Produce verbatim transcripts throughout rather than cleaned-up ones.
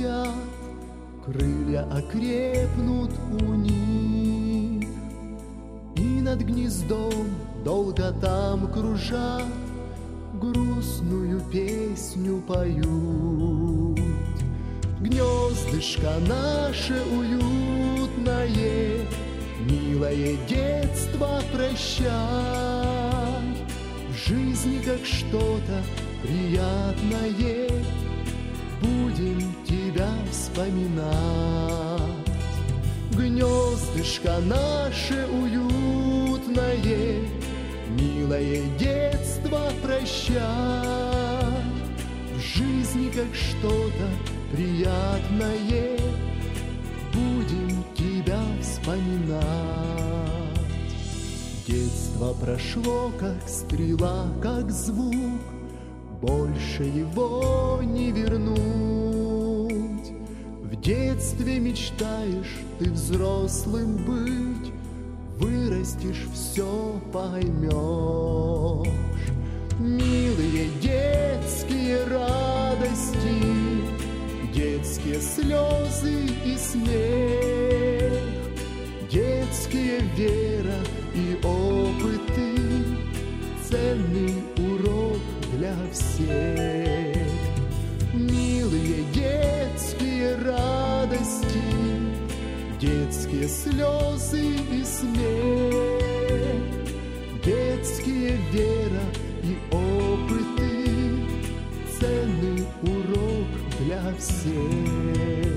летят, крылья окрепнут у них, и над гнездом долго там кружат, грустную песню поют. Гнездышко наше уютное, милое детство прощай, в жизни как что-то приятное будем тебя вспоминать. Гнездышко наше уютное, милое детство прощай, в жизни как что-то приятное будем тебя вспоминать. Детство прошло, как стрела, как звук, больше его не вернуть. В детстве мечтаешь ты взрослым быть, вырастешь, все поймешь. Милые детские радости, детские слезы и смех, детские вера и опыты, ценный урок для всех. Милые детские радости, детские слезы и смех, детские вера и опыты, ценный урок для всех.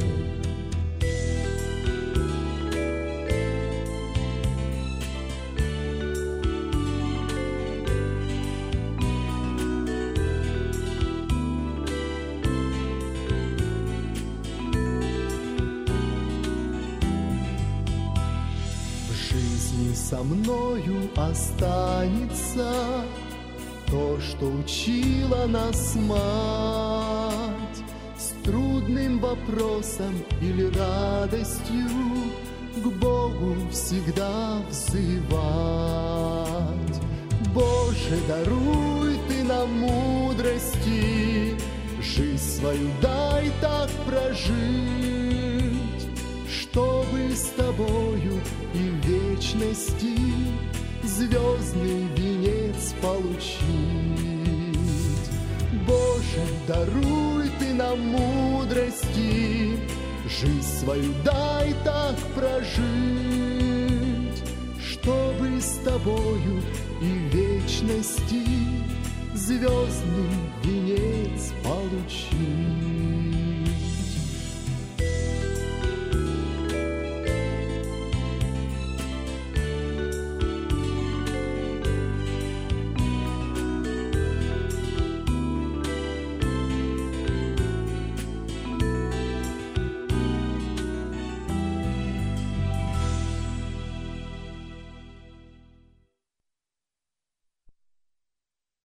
Со мною останется то, что учила нас мать, с трудным вопросом или радостью к Богу всегда взывать. Боже, даруй ты нам мудрости, жизнь свою дай так прожить, чтобы с тобою и в вечности звездный венец получить. Боже, даруй ты нам мудрости, жизнь свою дай так прожить, чтобы с тобою и в вечности звездный